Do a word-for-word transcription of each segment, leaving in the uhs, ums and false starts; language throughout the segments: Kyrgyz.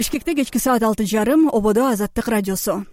Бишкекте кечки саат алты жарым, ободо Азаттык радиосу.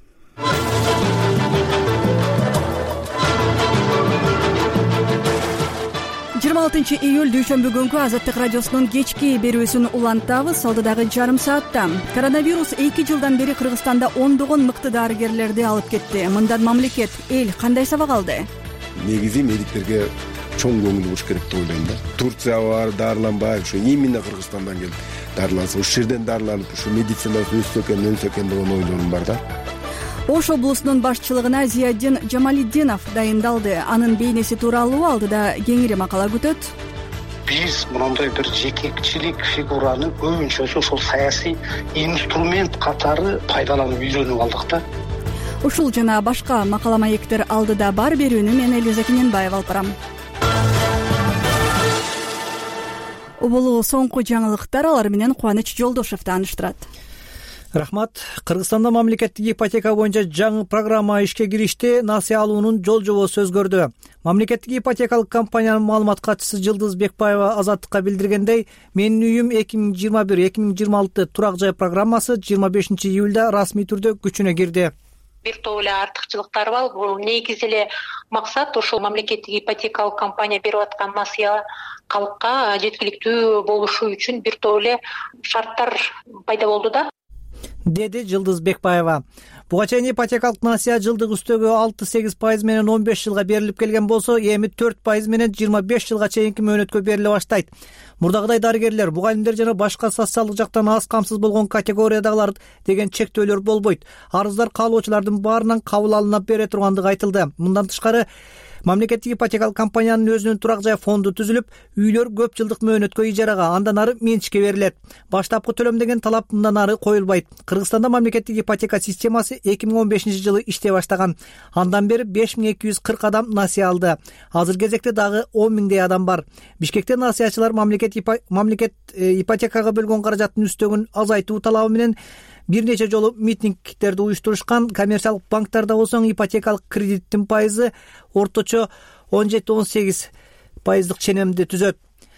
жыйырма алтынчы июль дүйшөмбү күнгү Азаттык радиосунун кечки берүүсүн улантабыз. Алдыдагы жарым саатта коронавирус эки жылдан бери Кыргызстанда ондогон мыкты дарыгерлерди алып кетти. Мындан мамлекет, эл кандай сабак алды? Негизи медиктерге чоң көңүл буруш керек деп ойлойм да. Турция бар, дарыланбай, ушу именно Кыргызстандан келип дарыланса, ушул жерден дарыланып, ушу медицинасы өссө экен, өнсө экен деген ойлорум бар да. Ош облусунун башчылыгына Зияддин Жамалиддинов дайындалды. Анын бейнеси тууралуу алдыда кеңири макала күтөт. Биз мындай бир жетекчилик фигураны көбүнчөсү ошол саясий инструмент катары пайдаланып үйрөнүп алдык да. Ушул жана башка макала маектер алдыда бар. Берүүнү мен Элиза Кененбаева алып барам. Убулуу соңку жаңылыктар, алар менен Кубаныч Жолдошев тааныштырат. Рахмат. Кыргызстанда мамлекеттик ипотека боюнча жаңы программа ишке киришти. Насыя алуунун жол жобосу өзгөрдү. Мамлекеттик ипотекалык компаниянын маалымат катчысы Жылдыз Бекбаева Азаттыкка билдиргендей, менин үйүм эки миң жыйырма бир эки миң жыйырма алты турак жай программасы жыйырма бешинчи июлда расмий түрдө күчүнө кирди. Бир топ эле артыкчылыктары бар. Бул негизи эле максат ошол мамлекеттик ипотекалык компания берип аткан насыя калкка жеткиликтүү болушу үчүн бир топ эле шарттар пайда болду да, деди Жылдыз Бекбаева. Буга чейин ипотекалык насыя жылдык үстөгү алты сегиз пайыз менен он беш жылга берилип келген болсо, эми төрт пайыз менен жыйырма беш жылга чейинки мөөнөткө бериле баштайт. Мурдагыдай дарыгерлер, мугалимдер жана башка социалдык жактан аз камсыз болгон категориядагылар деген чектөөлөр болбойт. Арыздар каалоочулардын баарынан кабыл алына бере тургандыгы айтылды. Мындан тышкары мамлекеттик ипотекалык компаниянын өзүнүн турак жай фонду түзүлүп, үйлөр көп жылдык мөөнөткө ижарага, андан ары менчикке берилет. Баштапкы төлөм деген талап мындан ары коюлбайт. Кыргызстанда мамлекеттик ипотека системасы эки миң он бешинчи жылы иштей баштаган. Андан бери беш миң эки жүз кырк адам насыя алды. Азыр кезекте дагы он миңдей адам бар. Бишкекте насыячылар мамлекет мамлекет ипотекага бөлгөн каражаттын үстөгүн азайтуу талабы менен бир нече жолу митингдерди уюштурушкан. Коммерциялык банктарда болсоң ипотекалык кредиттин пайызы орточо он жети он сегиз пайыздык ченемди түзөт.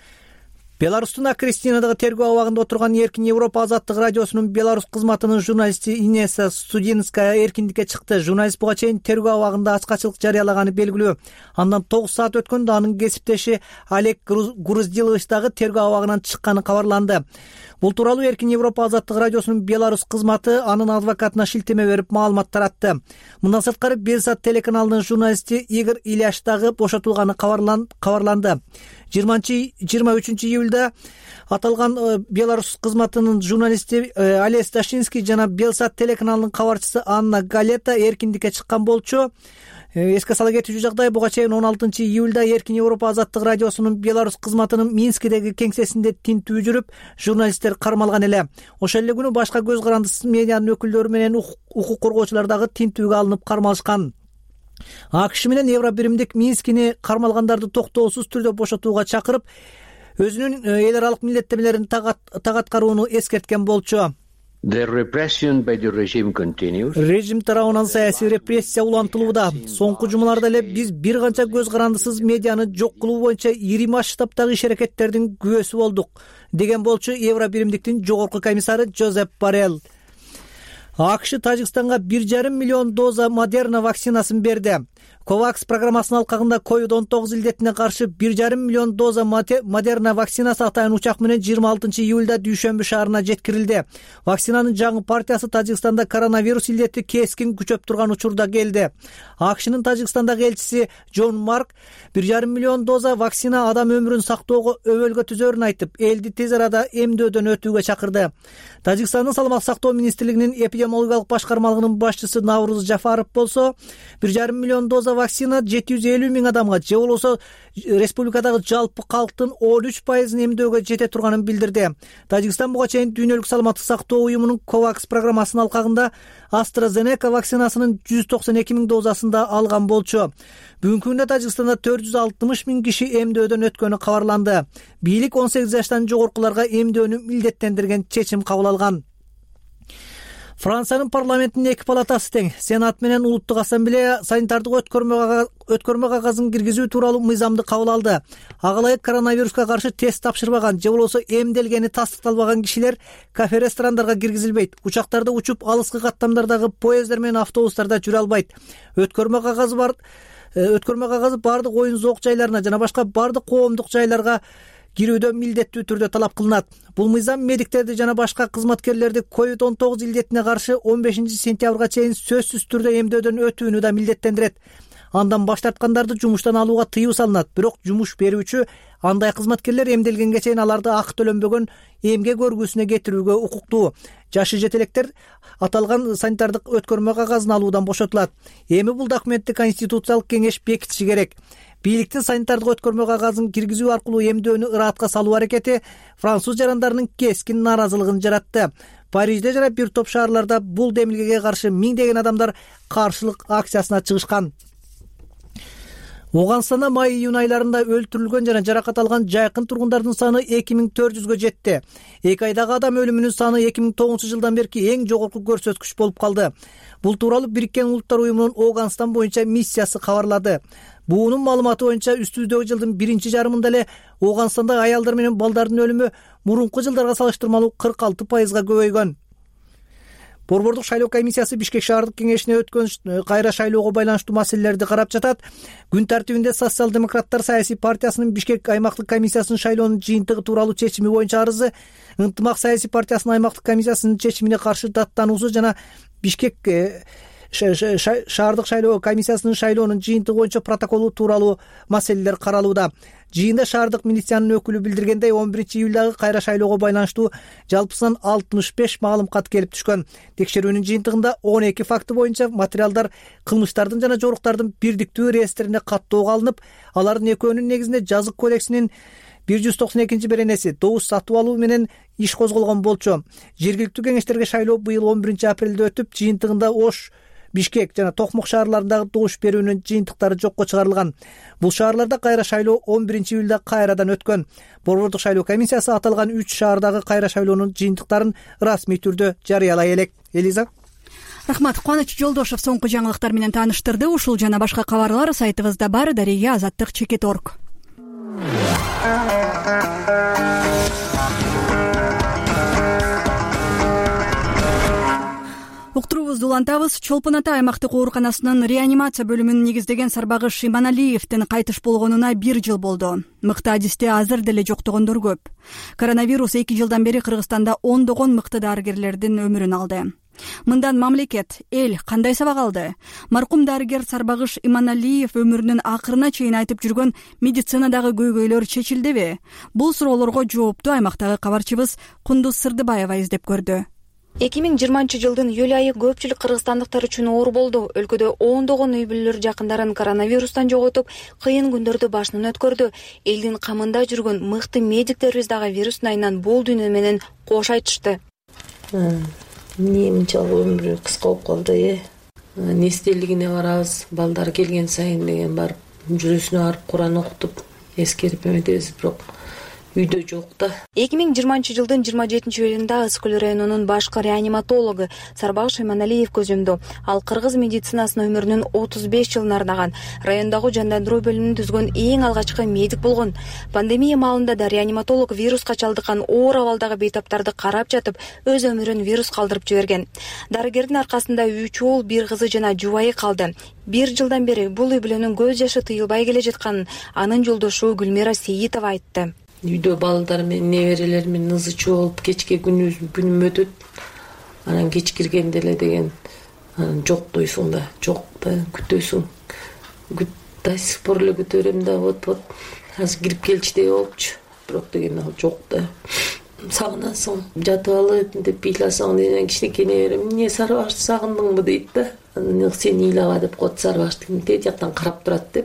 Беларустун Акристинадагы тергөө абагында отурган Эркин Европа Азаттык радиосунун Беларусь кызматынын журналисти Инесса Студинская эркиндикке чыкты. Журналист буга чейин тергөө абагында ачкачылык жарыялаганы белгилүү. Андан тогуз саат өткөндө анын кесиптеши Олег Груздилович дагы тергөө абагынан чыкканы кабарланды. Бул тууралуу Эркин Европа Азаттык радиосунун Беларусь кызматы анын адвокатына шилтеме берип маалымат таратты. Мындан сырткары Белсат телеканалынын журналисти Игорь Иляш дагы бошотулганы кабарланды. жыйырма үчүнчү июлда аталган Беларусь кызматынын журналисти Олег Сташинский жана Белсат телеканалынын кабарчысы Анна Галета эркиндикке чыккан болчу. Эске сала кетүүчү жагдай, буга чейин он алтынчы июлда Эркин Европа Азаттык радиосунун Беларусь кызматынын Минскидеги кеңсесинде тинтүү жүрүп, журналисттер кармалган эле. Ошол эле күнү башка көз карандысыз медианын өкүлдөрү менен укук коргоочулар дагы тинтүүгө алынып кармалышкан. АКШ менен Евро биримдик Минскини кармалгандарды токтоосуз түрдө бошотууга чакырып, өзүнүн эл аралык милдеттемелерин так аткарууну эскерткен болчу. The repression by the regime continues. Режим тарабынан саясий репрессия улантылууда. Соңку жумаларда эле биз бир канча көз карандысыз медианы жок кылуу боюнча ири масштабтагы иш аракеттердин күбөсү болдук, деген болчу Евро биримдиктин жогорку комиссары Жозеп Боррелл. АКШ Тажикстанга бир жарым миллион доза Модерна вакцинасын берди. Ковакс программасынын алкагында ковид он тогуз илдетине каршы бир жарым миллион доза Модерна вакцинасы атайын учак менен жыйырма алтынчы июлда Дүйшөмбү шаарына жеткирилди. Вакцинанын жаңы партиясы Тажикстанда коронавирус илдети кескин күчөп турган учурда келди. АКШнын Тажикстандагы элчиси Джон Марк бир жарым миллион доза вакцина адам өмүрүн сактоого өбөлгө түзөрүн айтып, элди тез арада эмдөөдөн өтүүгө чакырды. Тажикстандын саламаттык сактоо министрлигинин эпидемиологиялык башкармалыгынын башчысы Навруз Жафаров болсо, бир жарым миллион доза вакцина жети жүз элүү миң адамга, же болбосо республикадагы жалпы калктын он үч пайызын эмдөөгө жете турганын билдирди. Тажикстан буга чейин дүйнөлүк саламаттык сактоо уюмунун Ковакс программасынын алкагында AstraZeneca вакцинасынын жүз токсон эки миң дозасын да алган болчу. Бүгүнкү күндө Тажикстанда төрт жүз алтымыш миң киши эмдөөдөн өткөнү кабарланды. Бийлик он сегиз жаштан жогоркуларга эмдөөнү милдеттендирген чечим кабыл алган. Франциянын парламентинин эки палатасы тең Сенат менен улуттук ассамблея санитардык өткөрмө кагазын киргизүү тууралуу мыйзамды кабыл алды. Ага ылайык коронавируска каршы тест тапшырбаган же болбосо эмделгени тастыкталбаган кишилер кафе ресторандарга киргизилбейт. Учактарда учуп, алыскы каттамдардагы поезддер менен автобустарда жүрө албайт. Өткөрмө кагазы бар өткөрмө кагазы бардык оюн зоок жайларына жана башка бардык коомдук жайларга кирүүдө милдеттүү түрдө талап кылынат. Бул мыйзам медиктерди жана башка кызматкерлерди ковид он тогуз илдетине каршы он бешинчи сентябрга чейин сөзсүз түрдө эмдөөдөн өтүүнү да милдеттендирет. Андан баш тарткандарды жумуштан алууга тыюу салынат. Бирок жумуш берүүчү андай кызматкерлер эмделгенге чейин аларды акы төлөнбөгөн эмгек өргүүсүнө кетирүүгө укуктуу. Жашы жетелектер аталган санитардык өткөрмө кагазын алуудан бошотулат. Эми бул документти Конституциялык кеңеш бекитиши керек. Бийликтин санитардык өткөрмө кагазын киргизүү аркылуу эмдөөнү ыраатка салуу аракети француз жарандарынын кескин нааразылыгын жаратты. Парижде жана бир топ шаарларда бул демилгеге каршы миңдеген адамдар каршылык акциясына чыгышкан. Оганстанда май-июнь айларында өлтүрүлгөн жана жаракат алган жайкын тургундардын саны эки миң төрт жүзгө жетти. Эки айдагы адам өлүмүнүн саны эки миң тогузунчу жылдан берки эң жогорку көрсөткүч болуп калды. Бул тууралуу Бириккен Улуттар уюмунун Оганстан боюнча миссиясы кабарлады. Буунун маалыматы боюнча үстүбүздөгү жылдын биринчи жарымында эле Оганстанда аялдар менен балдардын өлүмү мурунку жылдарга салыштырмалуу кырк алты пайызга көбөйгөн. Борбордук шайлоо комиссиясы Бишкек шаардык кеңешине өткөн кайра шайлоого байланыштуу маселелерди карап жатат. Күн тартибинде Социал-демократтар саясий партиясынын Бишкек аймактык комиссиясынын шайлоонун жыйынтыгы тууралуу чечими боюнча арызы, Ынтымак саясий партиясынын аймактык комиссиясынын чечимине каршы даттануусу жана Бишкек шаардык шайлоо комиссиясынын шайлоонун жыйынтыгы боюнча протоколу тууралуу маселелер каралууда. Жыйында шаардык милициянын өкүлү билдиргендей, он биринчи июлдагы кайра шайлоого байланыштуу жалпысынан алтымыш беш маалым кат келип түшкөн. Текшерүүнүн жыйынтыгында он эки факты боюнча материалдар кылмыштардын жана жоруктардын бирдиктүү реестрине каттоого алынып, алардын экөөнүн негизинде жазык кодексинин бир жүз токсон экинчи беренеси добуш сатып алуу менен иш козголгон болчу. Жергиликтүү кеңештерге шайлоо быйыл он биринчи апрелде өтүп, жыйынтыгында Ош, Бишкек жана Токмок шаарларындагы добуш берүүнүн жыйынтыктары жокко чыгарылган. Бул шаарларда кайра шайлоо он биринчи июлда кайрадан өткөн. Борбордук шайлоо комиссиясы аталган үч шаардагы кайра шайлоонун жыйынтыктарын расмий түрдө жарыялай элек. Элиза. Рахмат. Кубаныч Жолдошов соңку жаңылыктар менен тааныштырды. Ушул жана башка кабарлар сайтыбызда бар. Дария азаттык чекит точка орг. Уктуруубузду улантабыз. Чолпон Ата аймактык ооруканасынын реанимация бөлүмүн негиздеген Сарбагыш Иманалиевдин кайтыш болгонуна бир жыл болду. Мыкты адисте азыр деле жоктогондор көп. Коронавирус эки жылдан бери Кыргызстанда ондогон мыкты дарыгерлердин өмүрүн алды. Мындан мамлекет, эл кандай сабак алды? Маркум дарыгер Сарбагыш Иманалиев өмүрүнүн акырына чейин айтып жүргөн медицинадагы көйгөйлөр чечилдиби? Бул суроолорго жоопту аймактагы кабарчыбыз Кундуз Сырдыбаева издеп көрдү. эки миң жыйырманчы жылдын июль айы көпчүлүк кыргызстандыктар үчүн оор болду. Өлкөдө ондогон үй бүлөлөр жакындарын коронавирустан жоготуп, кыйын күндөрдү башынан өткөрдү. Элдин камында жүргөн мыкты медиктерибиз дагы вирустун айынан бул дүйнө менен кош айтышты. Эмне мынчалык өмүрү кыска болуп калды, э? Нестелигине барабыз, балдар келген сайын деген барып, жүрөсүнө барып Куран окутуп, эскерип эметебиз, бирок үйдө жок да. эки миң жыйырманчы жылдын жыйырма жетинчи июлунда Ысык Көл районунун башкы реаниматологу Сарбагыш Иманалиев көз жумду. Ал кыргыз медицинасынын өмүрүнүн отуз беш жылын арнаган, райондогу жандандыруу бөлүмүн түзгөн эң алгачкы медик болгон. Пандемия маалында да реаниматолог вируска чалдыккан оор абалдагы бейтаптарды карап жатып, өз өмүрүн вирус калдырып жиберген. Дарыгердин аркасында үч уул, бир кызы жана жубайы калды. Бир жылдан бери бул үй бүлөнүн көз жашы тыйылбай келе жатканын анын жолдошу Гүлмира Сейитова айтты. Үйдө балдар менен неберелер менен ызычуу болуп, кечке күнүм күнүм өтөт. Анан кеч киргенде эле деген жок дойсуң да, жок да, күтөсүң. До сих пор эле күтөрөм да, вот-вот азыр кирип келчидей болупчу. Бирок деген ал жок да. Сагынасың, жатып алып деп ыйласаң деген кичинекей неберем, эмне Сарбагышты сагындыңбы дейт да. Анан сени ыйлаба деп коет Сарбагыштын тет жактан карап турат депчи.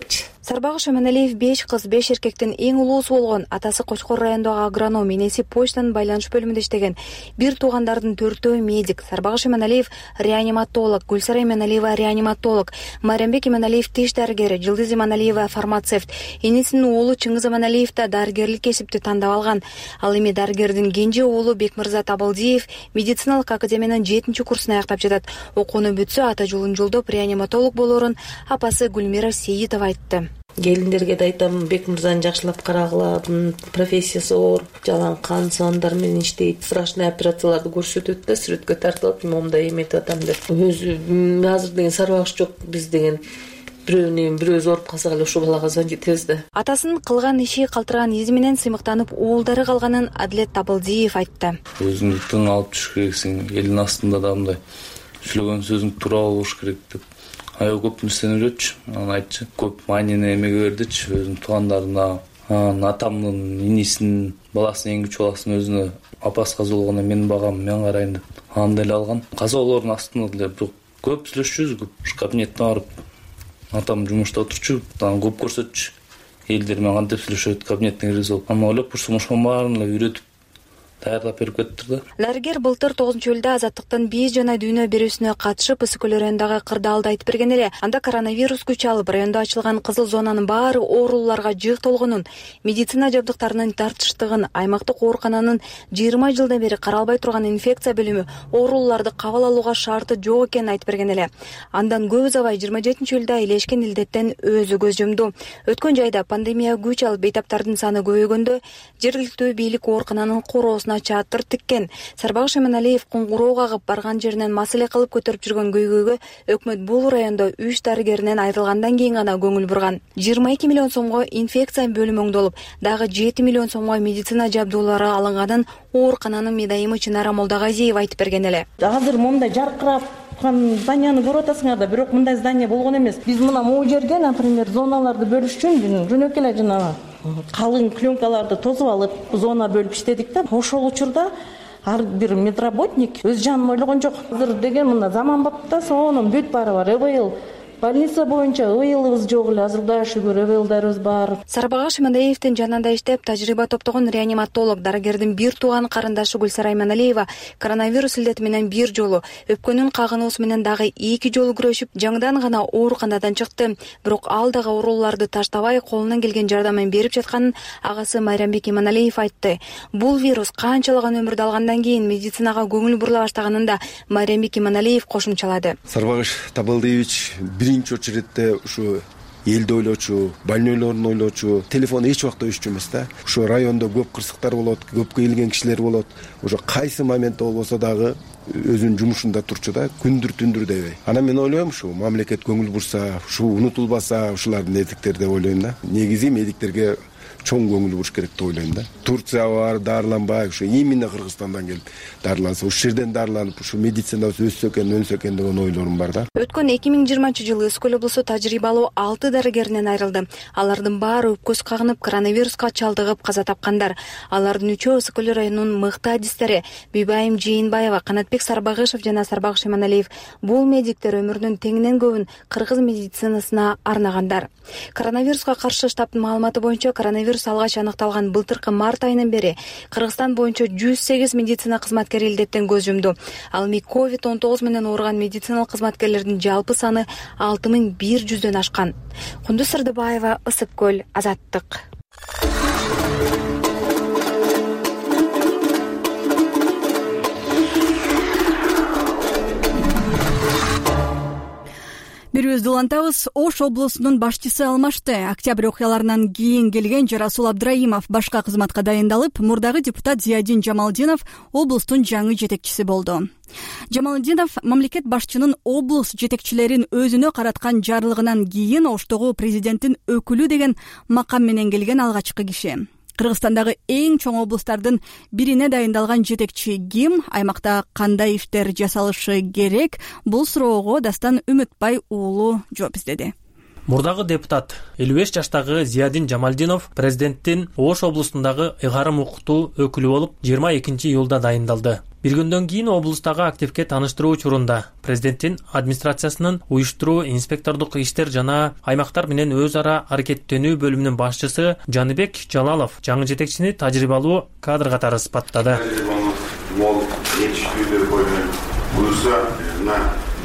Сарбагыш Эманалиев беш кыз беш эркектин эң улуусу болгон. Атасы Кочкор райондогу агроном, энеси почтанын байланыш бөлүмүндө иштеген. Бир туугандардын төртөө медик. Сарбагыш Эманалиев реаниматолог, Гүлсара Эманалиева реаниматолог, Майрамбек Эманалиев тиш дарыгери, Жылдыз Эманалиева фармацевт. Энесинин уулу Чыңгыз Эманалиев да дарыгерлик кесипти тандап алган. Ал эми дарыгердин кенже уулу Бекмырза Табылдиев медициналык академиянын жетинчи курсун аяктап жатат. Окууну бүтсө ата жолун жолдоп реаниматолог болорун апасы Гүлмира Сейитова айтты. Келиндерге да айтам, Бекмырзаны жакшылап карагыла, профессиясы оор, жалаң кан сандар менен иштейт, страшный операцияларды көрсөтөт да, сүрөткө тартылып, момундай эметип атам деп. Өзү азыр деген сарбагыш жок, биз деген бирөөнү бирөөбүз ооруп калсак эле ушул балага звонить этебиз да. Атасынын кылган иши, калтырган изи менен сыймыктанып уулдары калганын Адилет Табылдиев айтты. Өзүңдү тың алып түшүш керексиң, элдин астында да мындай сүйлөгөн сөзүң туура болуш керек деп. Аябай көп нерсени үйрөтчү, анан айтчы. Көп маанини эмеге бердичи, өзүнүн туугандарына, атамдын, инисинин, баласынын эң күчү баласынын өзүнө апасы каза болгондо мен багам, мен карайын деп. Аны деле алган. Казалоордун астында деле бирок көп сүйлөшчүбүз, көп кабинетине барып. Атам жумушта отурчу, анан көп көрсөтчү. Элдер менен кантип сүйлөшөт, кабинетине киргизип алып. Анан ойлоп турсам ошонун баарын эле үйрөтүп даярдап берип кетти да. Дарыгер былтыр тогузунчу июлда Азаттыктын бейиз жана дүйнө берүүсүнө катышып, Ысык көл районундагы кырдаалды айтып берген эле. Анда коронавирус күч алып, райондо ачылган кызыл зонанын баары оорулууларга жыйктолгонун, медицина жабдыктарынын тартыштыгын, аймактык оорукананын жыйырма жылдан бери каралбай турган инфекция бөлүмү оорулууларды кабыл алууга шарты жок экенин айтып берген эле. Андан көп узабай жыйырма жетинчи июлда илешкен илдеттен өзү көз жумду. Өткөн жайда пандемия күч алып, бейтаптардын саны көбөйгөндө жергиликтүү бийлик оорукананын короосуна чатыр тиккен. Сарбагыш Эманалиев куңгуроо кагып барган жеринен маселе кылып көтөрүп жүргөн көйгөйгө өкмөт бул райондо үч дарыгеринен айрылгандан кийин гана көңүл бурган. жыйырма эки миллион сомго инфекция бөлүмү оңдолуп, дагы жети миллион сомго медицина жабдуулары алынганын оорукананын медайымы Чынара Молдогазиева айтып берген эле. Азыр мондай жаркырап зданияны көрүп атасыңар да, бирок мындай здание болгон эмес. Биз мына могу жерге, например, зоналарды бөлүш үчүн жөнөкөй эле жанагы калың пленкаларды тосуп алып, зона бөлүп иштедик да. Ошол учурда ар бир медработник өз жанын ойлогон жок. Азыр деген мына заманбапта сонун бүт баары бар. ЭВЛ больница боюнча ЭВЛыбыз жок эле, азыр Кудайга шүгүр ЭВЛдарыбыз бар. Сарбагыш Эманалиевдин жанында иштеп, тажрыйба топтогон реаниматолог, дарыгердин бир тууган карындашы Гүлсара Эманалиева коронавирус илдети менен бир жолу, өпкөнүн кагынуусу менен дагы эки жолу күрөшүп, жаңыдан гана ооруканадан чыкты. Бирок ал дагы оорулууларды таштабай, колунан келген жардамын берип жатканын агасы Майрамбек Эманалиев айтты. Бул вирус канчалаган өмүрдү алгандан кийин медицинага көңүл бурула баштаганын да Майрамбек Эманалиев кошумчалады. Сарбагыш Табылдиевич биринчи очередте ушу элди ойлочу, больнойлорун ойлочу, телефон эч убакта өччү эмес да. Ушу райондо көп кырсыктар болот, көп келген кишилер болот. Ошо кайсы моментте болбосо дагы өзүнүн жумушунда турчу да, күндүр түндүр дебей. Анан мен ойлойм, ушу мамлекет көңүл бурса, ушу унутулбаса, ушулардын эдиктер деп ойлойм да. Негизи медиктерге чоң көңүл буруш керек деп ойлойм да. Турция бар, дарыланбай, ушу именно Кыргызстандан келип дарыланса, ушул жерден дарыланып, ушу медицинабыз өссө экен, өнсө экен деген ойлорум бар да. Өткөн эки миң жыйырманчы жылы Ысык көл облусу тажрыйбалуу алты дарыгеринен айрылды. Алардын баары өпкөсү кагынып, коронавируска чалдыгып каза тапкандар. Алардын үчөө Ысык көл районунун мыкты адистери Бибайым Жээнбаева, Канатбек Сарбагышев жана Сарбагыш Эманалиев. Бул медиктер өмүрүнүн теңинен көбүн кыргыз медицинасына арнагандар. Коронавируска каршы штабтын маалыматы боюнча, коронавирус алгач аныкталган былтыркы март айынан бери Кыргызстан боюнча жүз сегиз медицина кызматкери илдеттен көз жумду. Ал эми ковид он тогуз менен ооруган медициналык кызматкерлердин жалпы саны алты миң бир жүздөн ашкан. Кундуз Сырдыбаева, Ысык көл, Азаттык. Берүүбүздү улантабыз. Ош облусунун башчысы алмашты. Октябрь окуяларынан кийин келген Жарасул Абдраимов башка кызматка дайындалып, мурдагы депутат Зиядин Жамалдинов облустун жаңы жетекчиси болду. Жамалдинов мамлекет башчынын облус жетекчилерин өзүнө караткан жарлыгынан кийин Оштогу президенттин өкүлү деген макам менен келген алгачкы киши. Кыргызстандагы эң чоң облустардын бирине дайындалган жетекчи ким, аймакта кандай иштер жасалышы керек? Бул суроого Дастан Үмүтбай уулу жооп издеди. Мурдагы депутат элүү беш жаштагы Зиядин Жамалдинов президенттин Ош облусундагы ыйгарым укуктуу өкүлү болуп жыйырма экинчи июлда дайындалды. Бир күндөн кийин облустагы активге тааныштыруу учурунда президенттин администрациясынын уюштуруу, инспектордук иштер жана аймактар менен өз ара аракеттенүү бөлүмүнүн башчысы Жаныбек Жалалов жаңы жетекчини тажрыйбалуу кадр катары сыпаттады. Мол жетиштүүлөр менен буюрса на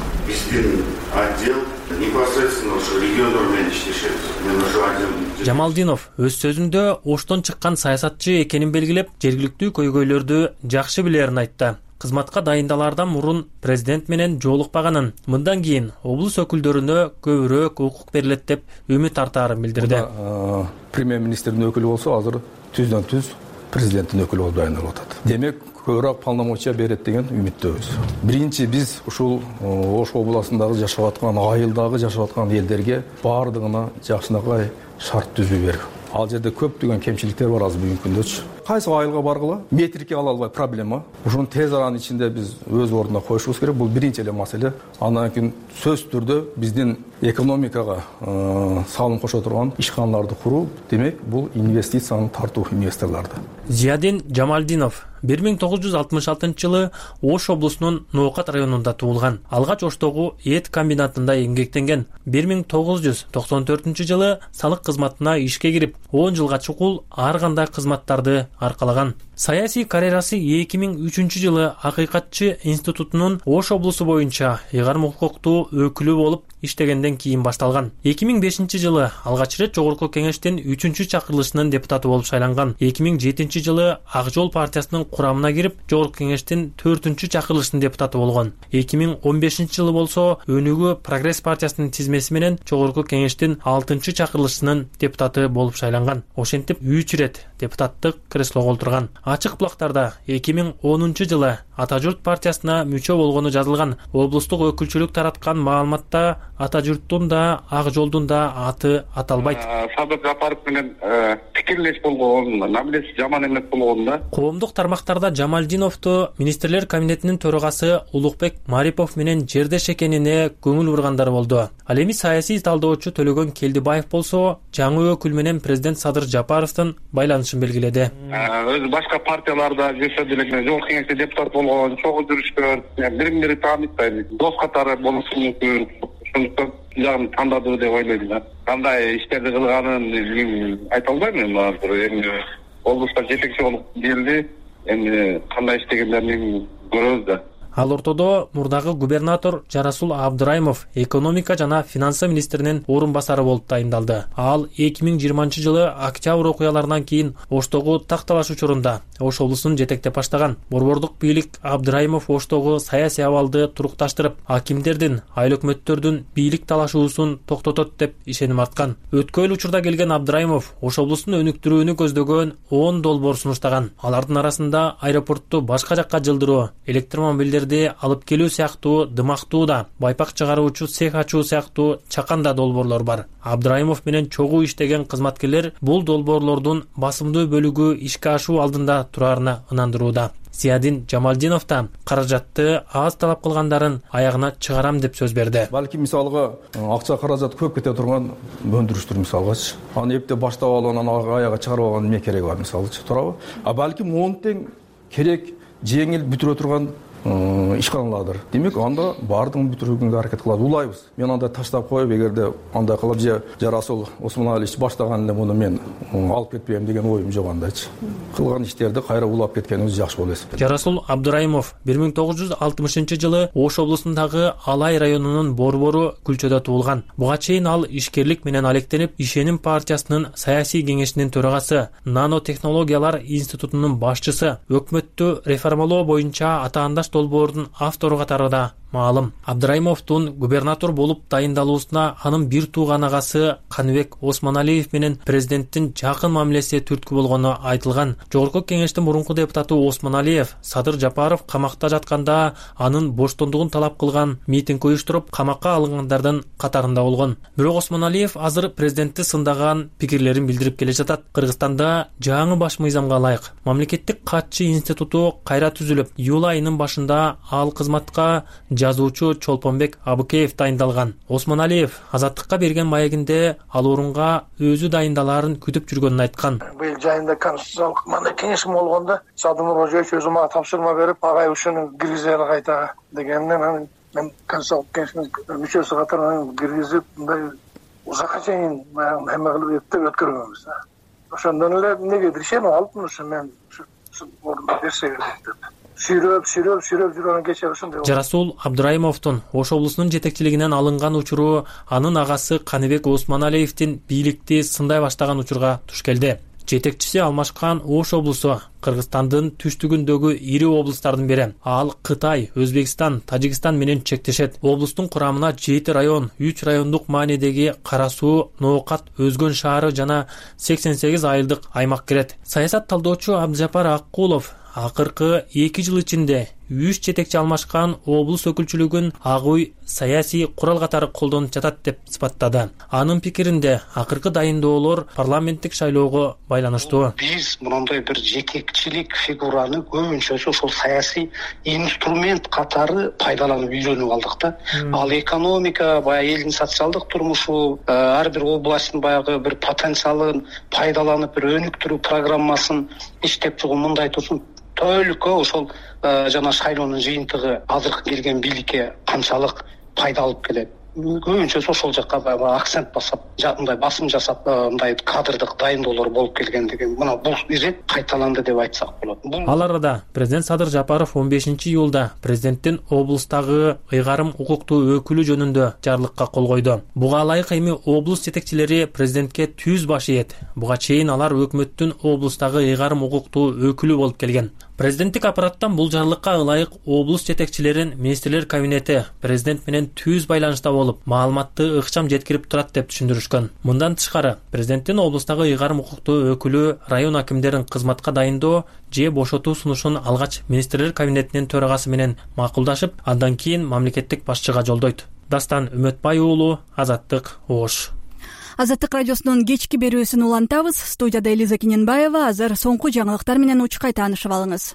биздин отдел непосредственно ошо региондор менен иштешет. Мен ошо отдел. Жамалдинов өз сөзүндө Оштон чыккан саясатчы экенин белгилеп, жергиликтүү көйгөйлөрдү жакшы билерин айтты. Кызматка дайындалаардан мурун президент менен жолукпаганын, мындан кийин облус өкүлдөрүнө көбүрөөк укук берилет деп үмүт артаарын билдирди. Премьер-министрдин өкүлү болсо, азыр түздөн түз президенттин өкүлү болуп дайындалып атат. Демек, көбүрөөк полномочия берет деген үмүттөбүз. Биринчи биз ушул Ош областындагы жашап аткан, айылдагы жашап аткан элдерге баардыгына жакшынакай шарт түзүү берүү. Ал жерде көптөгөн кемчиликтер бар азыр бүгүнкү күндө. Кайсы айылга баргыла, метрикке ала албай проблема. Ушуну тез аранын ичинде биз өз ордуна коюшубуз керек. Бул биринчи эле маселе. Андан кийин сөз түрдө биздин экономикага салым кошо турган ишканаларды куруу, демек бул инвестицияны тартуу инвесторларды. Зиядин Жамалдинов бир миң тогуз жүз алтымыш алтынчы жылы Ош облусунун Ноокат районунда туулган. Алгач Оштогу эт комбинатында эмгектенген. бир миң тогуз жүз токсон төртүнчү жылы салык кызматына ишке кирип, он жылга чукул ар кандай кызматтарды аркалаган. Саясий карьерасы эки миң үчүнчү жылы Акыйкатчы институтунун Ош облусу боюнча ыйгарым укуктуу өкүлү болуп иштегенден кийин башталган. эки миң бешинчи жылы алгач ирет Жогорку кеңештин үчүнчү чакырылышынын депутаты болуп шайланган. эки миң жетинчи жылы Ак жол партиясынын курамына кирип, Жогорку кеңештин төртүнчү чакырылышынын депутаты болгон. эки миң он бешинчи жылы болсо Өнүгүү Прогресс партиясынын тизмеси менен Жогорку кеңештин алтынчы чакырылышынын депутаты болуп шайланган. Ошентип үч ирет депутаттык креслого олтурган. Ачык булактарда эки миң онунчу жылы Ата журт партиясына мүчө болгону жазылган. Облустук өкүлчүлүк тараткан маалыматта Ата журттун да, Ак жолдун да аты аталбайт. Садыр Жапаров менен пикирлеш болгон, мамилеси жаман эмес болгонда. Коомдук тармактарда Жамалдиновду министрлер кабинетинин төрагасы Улукбек Марипов менен жердеш экенине көңүл бургандар болду. Ал эми саясий талдоочу Төлөгөн Келдибаев болсо, жаңы өкүл менен президент Садыр Жапаровдун байланышын белгиледи. Өзү башка партияларда жүрсө деле, Жогорку кеңеште депутат болгон, чогуу жүрүшкөн, бири бири тааныйт, дос катары болушу мүмкүн. Ошондуктан жагын тандады деп ойлойм да. Кандай иштерди кылганын айта албайм мен азыр. Эми облуста жетекчи болуп келди. Эми кандай иштегендерин көрөбүз да. Ал ортодо мурдагы губернатор Жарасул Абдыраймов экономика жана финансы министринин орун басары болуп дайындалды. Ал эки миң жыйырманчы жылы октябрь окуяларынан кийин Оштогу такталаш учурунда Ош облусун жетектеп баштаган. Борбордук бийлик Абдыраймов Оштогу саясий абалды турукташтырып, акимдердин, айыл өкмөттөрдүн бийлик талашуусун токтотот деп ишеним арткан. Өткөн учурда келген Абдыраймов Ош облусун өнүктүрүүнү көздөгөн он долбоор сунуштаган. Алардын арасында аэропортту башка жакка жылдыруу, электромобилдер алып келүү сыяктуу, дымактуу да, байпак чыгаруучу цех ачуу сыяктуу чаканда долбоорлор бар. Абдыраймов менен чогуу иштеген кызматкерлер бул долбоорлордун басымдуу бөлүгү ишке ашуу алдында тураарына ынандырууда. Зиядин Жамалдинов да каражатты аз талап кылгандарын аягына чыгарам деп сөз берди. Балки мисалга акча каражат көп кете турган өндүрүштөр мисалгачы. Аны эптеп баштап алып анан аяга чыгарып алган эмне кереги бар мисалычы, туурабы? А балки монтең керек жеңил бүтүрө турган ишканалардыр. Демек, анда бардығын бүтүрүүгө аракет кылат. Улайбыз. Мен анда таштап коюп, эгерде андай кылып же Жарасул Осмоналиевич баштаган эле муну мен алып кетпейм деген оюм жок андачы. Кылган иштерди кайра улап кеткенибиз жакшы болот эсептейм. Жарасул Абдыраймов бир миң тогуз жүз алтымышынчы жылы Ош облусундагы Алай районунун Борбору Күлчөдө туулган. Буга чейин ал ишкерлик менен алектенип, Ишеним партиясынын саясий кеңешинин төрагасы, Нанотехнологиялар институтунун башчысы, өкмөттү реформалоо боюнча атаандаш долбоордун автору катарында маалым. Абдыраймовдун губернатор болуп дайындалуусуна анын бир тууган агасы Каныбек Осмоналиев менен президенттин жакын мамилеси түрткү болгону айтылган. Жогорку кеңештин мурунку депутаты Осмоналиев Садыр Жапаров камакта жатканда анын боштондугун талап кылган митинг уюштуруп, камакка алынгандардын катарында болгон. Бирок Осмоналиев азыр президентти сындаган пикирлерин билдирип келе жатат. Кыргызстанда жаңы баш мыйзамга ылайык мамлекеттик катчы институту кайра түзүлүп, июль айынын башында ал кызматка жазуучу Чолпонбек Абыкеев дайындалган. Осмоналиев Азаттыкка берген маегинде ал орунга өзү дайындалаарын күтүп жүргөнүн айткан. Быйыл жайында конституциялык мындай кеңешим болгондо Садыр Нуркожоевич өзү мага тапшырма берип, агай ушуну киргизели кайта дегенден мен конституциялык кеңештин мүчөсү катары киргизип, мындай узакка чейин эме кылып эптеп өткөргөнбүз. Ошондон эле негедир ишенип алыпмын, ушу мен ушу орунда берсе керек деп. Сүйрөп, сүйрөп, сүйрөп жүргөн кече ошондой. Жарасул Абдырайымовдун Ош облусунун жетекчилигинен алынган учуру анын агасы Каныбек Осмоналиевдин бийликти сындай баштаган учурга туш келди. Жетекчиси алмашкан Ош облусу Кыргызстандын түштүгүндөгү ири облустардын бири. Ал Кытай, Өзбекстан, Тажикстан менен чектешет. Облустун курамына жети район, үч райондук маанидеги Кара суу, Ноокат, Өзгөн шаары жана сексен сегиз айылдык аймак кирет. Саясат талдоочу Абдыжапар Аккулов акыркы эки жыл ичинде үч жетекчи алмашкан облус өкүлчүлүгүн ак үй саясий курал катары колдонуп жатат деп сыпаттады. Анын пикиринде акыркы дайындоолор парламенттик шайлоого байланыштуу. Биз мондой бир жетекчилик фигураны көбүнчө ошол саясий инструмент катары пайдаланып үйрөнүп алдык да. Ал экономика, баягы элдин социалдык турмушу, ар бир областтын баягы бир потенциалын пайдаланып, бир өнүктүрүү программасын иштеп жүргөн мындай турсун. Только ошол жана шайлоонун жыйынтыгы азыркы келген бийликке канчалык пайда алып келет. Көбүнчө ошол жакка баягы акцент басып, мындай басым жасап, мындай кадрдык дайындоолор болуп келгендиги мына бул ирет кайталанды деп айтсак болот. Ал арада президент Садыр Жапаров он бешинчи июлда президенттин облустагы ыйгарым укуктуу өкүлү жөнүндө жарлыкка кол койду. Буга ылайык эми облус жетекчилери президентке түз баш ийет. Буга чейин алар өкмөттүн облустагы ыйгарым укуктуу өкүлү болуп келген. Президенттик аппараттан бул жарлыкка ылайык облус жетекчилерин министрлер кабинети президент менен түз байланышта болуп, маалыматты ыкчам жеткирип турат деп түшүндүрүшкөн. Мындан тышкары, президенттин облустагы ыйгарым укуктуу өкүлү район акимдерин кызматка дайындоо же бошотуу сунушун алгач министрлер кабинетинин төрагасы менен макулдашып, андан кийин мамлекеттик башчыга жолдойт. Дастан Үмөтбай уулу, Азаттык, Ош. Азаттык радиосунун кечки берүүсүн улантабыз. Студияда Элиза Кененбаева. Азыр соңку жаңылыктар менен учкай таанышып алыңыз.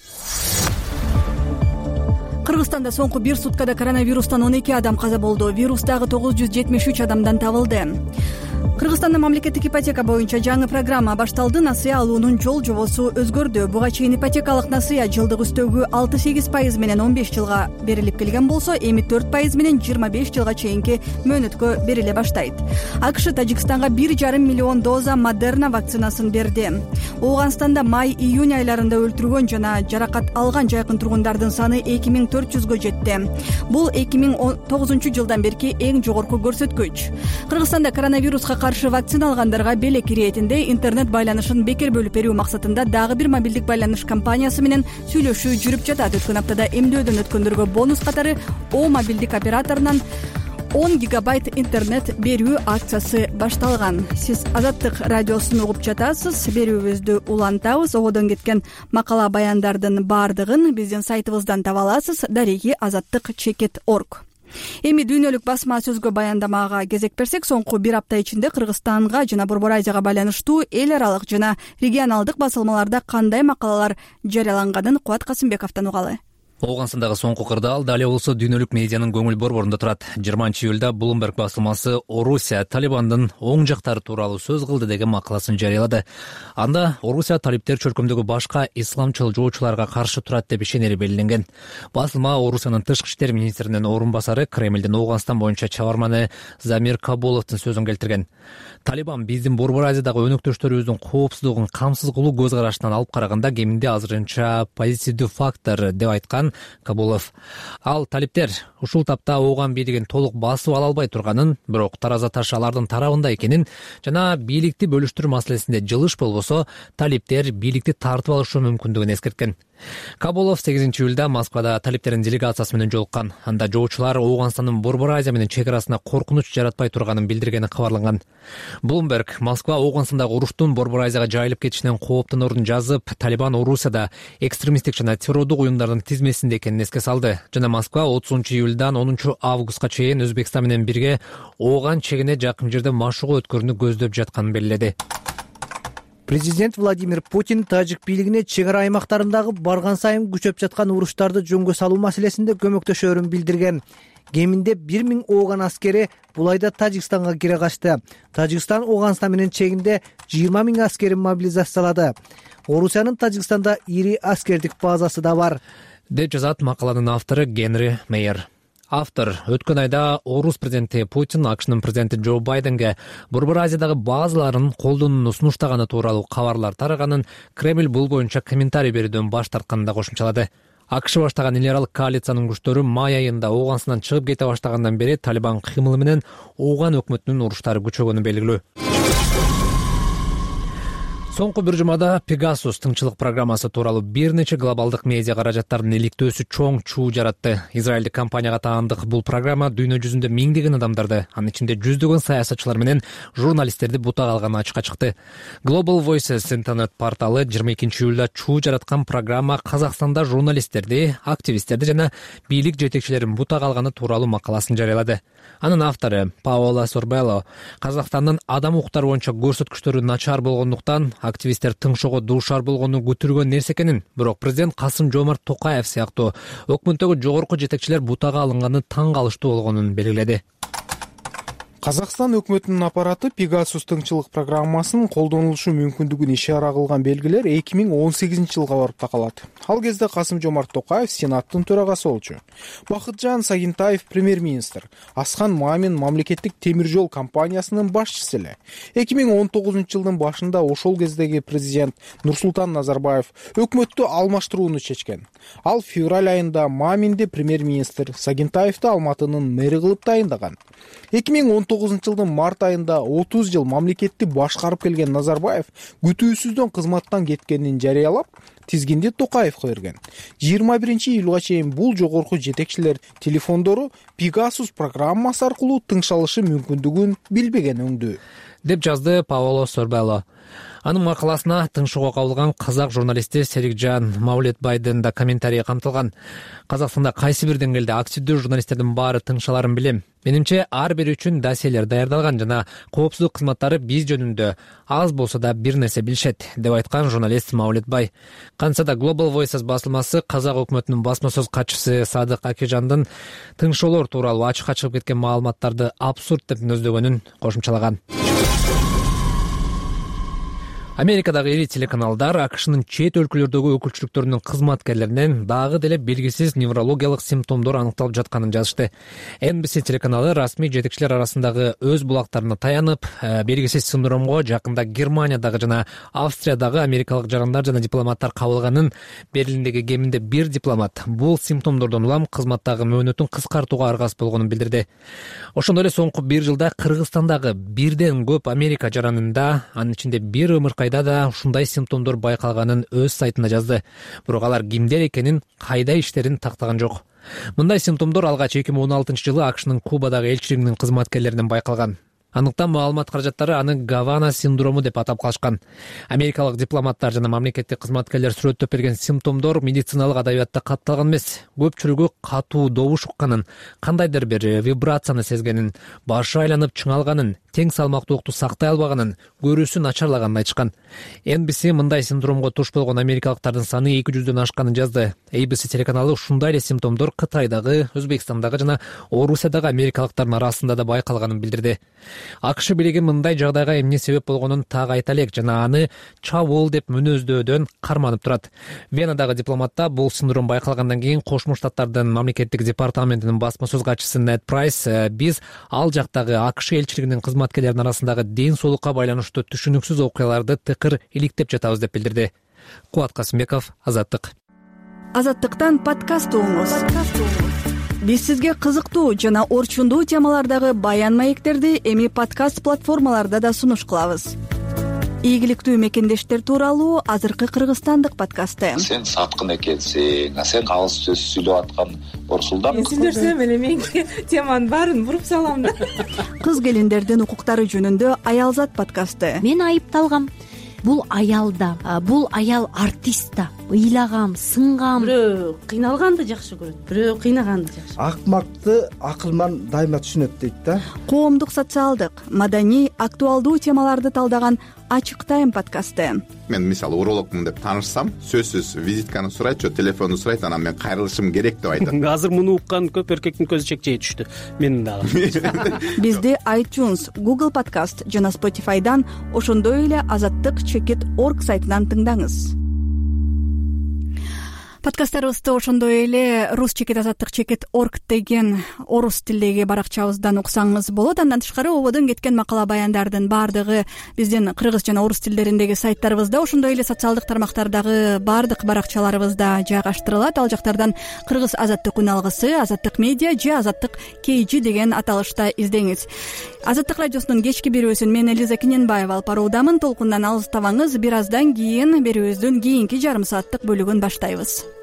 Кыргызстанда соңку бир суткада коронавирустан он эки адам каза болду. Вирустагы тогуз жүз жетимиш үч адамдан табылды. Кыргызстанда мамлекеттик ипотека боюнча жаңы программа башталды. Насыя алуунун жол жобосу өзгөрдү. Буга чейин ипотекалык насыя жылдык үстөгү алты сегиз пайыз менен он беш жылга берилип келген болсо, эми төрт пайыз менен жыйырма беш жылга чейинки мөөнөткө бериле баштайт. АКШ Тажикстанга бир жарым миллион доза Модерна вакцинасын берди. Ооганстанда май-июнь айларында өлтүргөн жана жаракат алган жайкын тургундардын саны эки миң төрт жүзгө жетти. Бул эки миң тогузунчу жылдан берки эң жогорку көрсөткүч. Кыргызстанда коронавируска каршы вакцина алгандарга белек иретинде интернет байланышын бекер бөлүп берүү максатында дагы бир мобилдик байланыш компаниясы менен сүйлөшүү жүрүп жатат. Өткөн аптада эмдөөдөн өткөндөргө бонус катары О мобилдик операторунан он гигабайт интернет берүү акциясы башталган. Сиз Азаттык радиосун угуп жатасыз. Берүүбүздү улантабыз. Оодон кеткен макала баяндардын баардыгын биздин сайтыбыздан таба аласыз. дареги азаттык чекит точка орг. Эми дүйнөлүк басма сөзгө баяндамага кезек берсек, соңку бир апта ичинде Кыргызстанга жана Борбор Азияга байланыштуу эл аралык жана регионалдык басылмаларда кандай макалалар жарыяланганын Кубат Касымбековдон угалы. Ооганстандагы соңку кырдаал дал эле болсо дүйнөлүк медианын көңүл борборунда турат. жыйырманчы июлда Bloomberg басылмасы Орусия Талибандын оң жактары тууралуу сөз кылды деген макаласын жарыялады. Анда Орусия талиптер чөлкөмдөгү башка исламчыл жоочуларга каршы турат деп ишенери белгиленген. Басылма Орусиянын тышкы иштер министринин орун басары, Кремлдин Ооганстан боюнча чабарманы Замир Кабуловдун сөзүн келтирген. Талибан биздин Борбор Азиядагы өнөктөштөрүбүздүн коопсуздугун камсыз кылуу көз карашынан алып караганда кеминде азырынча позитивдүү фактор деп айткан Кабулов. Ал талиптер ушул тапта Ооган бийлигин толук басып ала албай турганын, бирок тараза таш алардын тарабында экенин жана бийликти бөлүштүрүү маселесинде жылыш болбосо талиптер бийликти тартып алышы мүмкүндүгүн эскерткен. Кабулов сегизинчи июлда Москвада талиптердин делегациясы менен жолуккан. Анда жоочулар Ооганстандын Борбор Азия менен чек арасына коркунуч жаратпай турганын билдиргени кабарланган. Bloomberg Москва Ооганстандагы уруштун Борбор Азияга жайылып кетишинен кооптонорун жазып, Талибан Орусияда экстремисттик жана террордук уюмдардын тизмесинде экенин эске салды. Жана Москва отузунчу июлдан онунчу августка чейин Өзбекстан менен бирге Ооган чегине жакын жерде машыгуу өткөрүүнү көздөп жатканын белгиледи. Президент Владимир Путин тажик бийлигине чек ара аймактарындагы барган сайын күчөп жаткан уруштарды жөнгө салуу маселесинде көмөктөшөрүн билдирген. Кеминде бир миң Ооган аскери бул айда Тажикстанга кире качты. Тажикстан Ооганстан менен чегинде жыйырма миң аскерин мобилизациялады. Орусиянын Тажикстанда ири аскердик базасы да бар, деп жазат макаланын автору Генри Мейер. Автор өткөн айда Орус президенти Путин АКШнын президенти Джо Байденге Борбор Азиядагы базаларын колдонууну сунуштаганы тууралуу кабарлар тараганын, Кремль бул боюнча комментарий берүүдөн баш тартканын да кошумчалады. АКШ баштаган эл аралык коалициянын күчтөрү май айында Ооганстандан чыгып кете баштагандан бери Талибан кыймылы менен Ооган өкмөтүнүн уруштары күчөгөнү белгилүү. Соңку бир жумада Pegasus тыңчылык программасы тууралуу бир нече глобалдык медиа каражаттардын иликтөөсү чоң чуу жаратты. Израилдик компанияга таандык бул программа дүйнө жүзүндө миңдеген адамдарды, анын ичинде жүздөгөн саясатчылар менен журналисттерди бутак алганы ачыкка чыкты. Global Voices интернет порталы жыйырма экинчи июлда чуу жараткан программа Казакстанда журналисттерди, активисттерди жана бийлик жетекчилерин бутак алганы тууралуу макаласын жарыялады. Анын автору Паола Сорбелло Казакстандын адам укуктары боюнча көрсөткүчтөрү начар болгондуктан активисттер тыңшоого дуушар болгону күтүргөн нерсе экенин, бирок президент Касым Жомарт Токаев сыяктуу өкмөттөгү жогорку жетекчилер бутага алынганы таң калыштуу болгонун белгиледи. Казакстан өкмөтүнүн аппараты Pegasus тыңчылык программасынын колдонулушу мүмкүндүгүн ишара кылган белгилер эки миң он сегизинчи жылга барып такалат. Ал кезде Касым Жомарт Токаев Сенаттын төрагасы болчу. Бакытжан Сагинтаев премьер-министр, Асхан Мамин мамлекеттик темир жол компаниясынын башчысы эле. эки миң он тогузунчу жылдын башында ошол кездеги президент Нурсултан Назарбаев өкмөттү алмаштырууну чечкен. Ал февраль айында Маминди премьер-министр, Сагинтаевди Алматынын мэри кылып дайындаган. эки миң он тогузунчу жылдын март айында отуз жыл мамлекетти башкарып келген Назарбаев күтүүсүздөн кызматтан кеткенин жарыялап, тизгинди Токаевга берген. жыйырма биринчи июлга чейин бул жогорку жетекчилер телефондору Pegasus программасы аркылуу тыңшалышы мүмкүндүгүн билбеген өңдү, деп жазды Паоло Сорбелло. Анын макаласына тыңшоого кабылган казак журналисти Серикжан Маулетбайдын да комментарийи камтылган. Казакстанда кайсы бир деңгээлде активдүү журналисттердин баары тыңшаларын билем. Менимче ар бири үчүн досьелер даярдалган жана коопсуздук кызматтары биз жөнүндө аз болсо да бир нерсе билишет, деп айткан журналист Маулетбай. Кантса да Global Voices басылмасы казак өкмөтүнүн басма сөз катчысы Садык Акижандын тыңшоолор тууралуу ачыкка чыгып кеткен маалыматтарды абсурд деп мүнөздөгөнүн кошумчалаган. Америкадагы ири телеканалдар АКШнын чет өлкөлөрдөгү өкүлчүлүктөрүнүн кызматкерлеринен дагы деле белгисиз неврологиялык симптомдор аныкталып жатканын жазышты. Эн Би Си телеканалы расмий жетекчилер арасындагы өз булактарына таянып, белгисиз синдромго жакында Германиядагы жана Австриядагы америкалык жарандар жана дипломаттар кабылганын, Берлиндеги кеминде бир дипломат бул симптомдордон улам кызматтагы мөөнөтүн кыскартууга аргасыз болгонун билдирди. Ошондой эле соңку бир жылда Кыргызстандагы бирден көп Америка жаранында, анын ичинде бир ымыркай да ушундай симптомдор байкалганын өз сайтында жазды. Бирок алар кимдер экенин, кайда иштерин тактаган жок. Мындай симптомдор алгач эки миң он алтынчы жылы АКШнын Кубадагы элчилигинин кызматкерлеринен байкалган. Андыктан маалымат каражаттары аны Гавана синдрому деп атап калышкан. Америкалык дипломаттар жана мамлекеттик кызматкерлер сүрөттөп берген симптомдор медициналык адабиятта катталган эмес. Көпчүлүгү катуу добуш укканын, кандайдыр бир вибрацияны сезгенин, башы айланып чыңалганын, тең салмактуулукту сактай албаганын, көрүүсү начарлаганын айтышкан. Эн Би Си мындай синдромго туш болгон америкалыктардын саны эки жүздөн ашканын жазды. Эй Би Си телеканалы ушундай эле симптомдор Кытайдагы, Өзбекстандагы жана Орусиядагы америкалыктардын арасында да байкалганын билдирди. АКШ бийлиги мындай жагдайга эмне себеп болгонун так айта элек жана аны чабуул деп мүнөздөдөн карманып турат. Венадагы дипломатта бул синдром байкалгандан кийин Кошмо Штаттардын мамлекеттик департаментинин басма сөз катчысы Нед Прайс биз ал жактагы АКШ элчилигинин кызматкерлеринин арасындагы ден соолукка байланыштуу түшүнүксүз окуяларды тыкыр иликтеп жатабыз деп билдирди. Кубат Касымбеков, Азаттык. Азаттыктан подкаст угуңуз. Биз сизге кызыктуу жана орчундуу темалардагы баян маектерди эми подкаст платформаларда да сунуш кылабыз. Ийгиликтүү мекендештер тууралуу азыркы кыргызстандык подкасты. Сен саткын экенсиң, сен калыс сөз сүйлөп аткан Орсулдан. Мен сүйлөсөм эле мен теманын баарын буруп салам да. Кыз келиндердин укуктары жөнүндө Аялзат подкасты. Мен айыпталгам. Бул аял да, бул аял артист да. Ыйлагам, сынгам. Бирөө кыйналганды жакшы көрөт, бирөө кыйнаганды жакшы. Акмакты акылман дайыма түшүнөт дейт да. Коомдук, социалдык, маданий, актуалдуу темаларды талдаган ачык тайм подкасты. Мен мисалы урологмун деп таанышсам, сөзсүз визитканы сурайт же телефонду сурайт, анан мен кайрылышым керек деп айтат. Азыр муну уккан көп эркектин көзү чекчей түштү. Менин дагы. Бизди iTunes, Google Podcast жана Spotify'дан, ошондой эле азаттык чекит орг сайтынан тыңдаңыз. Подкасттарыбызды ошондой эле рус чекит азаттык чекит орг деген орус тилдеги баракчабыздан уксаңыз болот. Андан тышкары ободон кеткен макала баяндардын баардыгы биздин кыргыз жана орус тилдериндеги сайттарыбызда, ошондой эле социалдык тармактардагы баардык баракчаларыбызда жайгаштырылат. Ал жактардан кыргыз азаттык үн алгысы, азаттык медиа же азаттык kg деген аталышта издеңиз. Азаттык радиосунун кечки берүүсүн мен Элиза Кененбаева алып баруудамын. Толкундан алыстабаңыз. Бир аздан кийин берүүбүздүн кийинки жарым сааттык бөлүгүн баштайбыз.